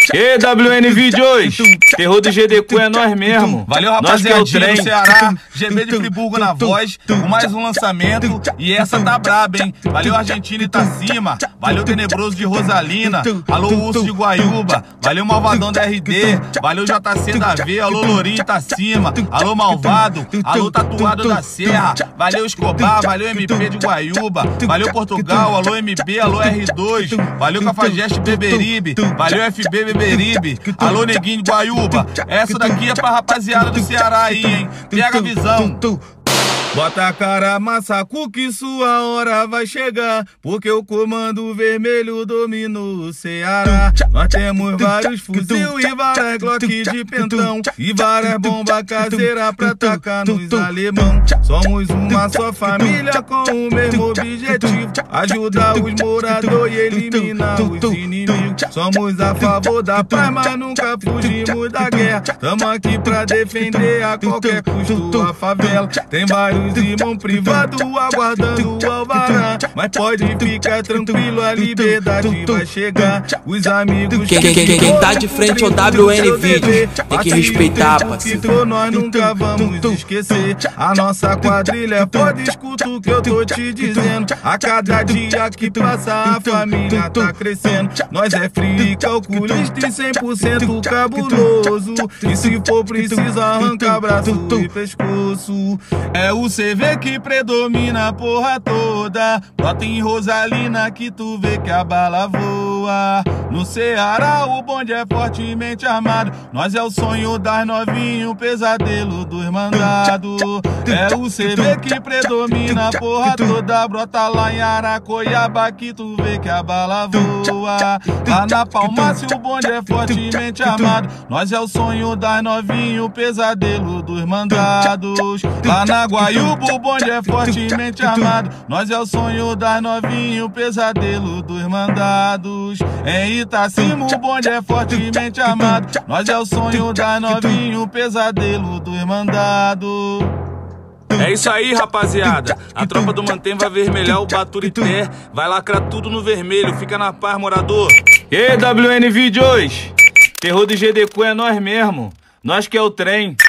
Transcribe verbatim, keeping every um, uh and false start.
E W N Vídeos, terror do G D Q é nós mesmo. Valeu, rapaziadinha do Ceará, G B de Friburgo na voz, com mais um lançamento. E essa tá braba, hein? Valeu, Argentina e Itacima. Valeu, Tenebroso de Rosalina. Alô, Urso de Guaiúba. Valeu, Malvadão da R D. Valeu, J C da V. Alô, Lourinho Itacima. Alô, Malvado. Alô, Tatuado da Serra. Valeu, Escobar. Valeu, M P de Guaiúba. Valeu, Portugal. Alô, M B. Alô, R dois. Valeu, Cafajeste Beberibe. Valeu, F B Beberibe. Alô, Neguinho de Guaiúba. Essa daqui é pra rapaziada do Ceará aí, hein? Pega a visão. Bota a cara, Massacu, que sua hora vai chegar, porque o comando vermelho domina o Ceará. Nós temos vários fuzil e várias Glock de pentão, e várias bombas caseiras pra tacar nos alemão. Somos uma só família com o mesmo objetivo: ajudar os moradores e eliminar os inimigos. Somos a favor da paz, mas nunca fugimos da guerra. Tamo aqui pra defender a qualquer custo a favela. Tem vários irmão privado aguardando o alvará, mas pode ficar tranquilo, a liberdade vai chegar. Os amigos Quem, quem, quem, quem tá de frente ao W N Vídeos tem que respeitar, parceiro. Nós nunca vamos esquecer. A nossa quadrilha é foda, escuta o que eu tô te dizendo. A cada dia que passa a família tá crescendo. Nós é frio e calculista e cem por cento cabuloso. E se for preciso arrancar braço e pescoço. É o C V que predomina a porra toda. Brota em Rosalina que tu vê que a bala voa. No Ceará o bonde é fortemente armado. Nós é o sonho das novinhas, o pesadelo dos mandados. É o C V que predomina a porra toda. Brota lá em Aracoiaba que tu vê que a bala voa. Lá na Palmácia o bonde é fortemente armado. Nós é o sonho das novinhas, o pesadelo dos mandados. Lá na Guaiúba o bonde é fortemente armado. Nós é o sonho das novinhas, o pesadelo dos mandados. Em Itacima o bonde é fortemente armado. Nós é o sonho das novinhas, o pesadelo dos mandados. É isso aí, rapaziada. A tropa do Mantém vai vermelhar o Baturité. Vai lacrar tudo no vermelho. Fica na paz, morador. E W N Vídeos, terror do G D Q é nós mesmo. Nós que é o trem.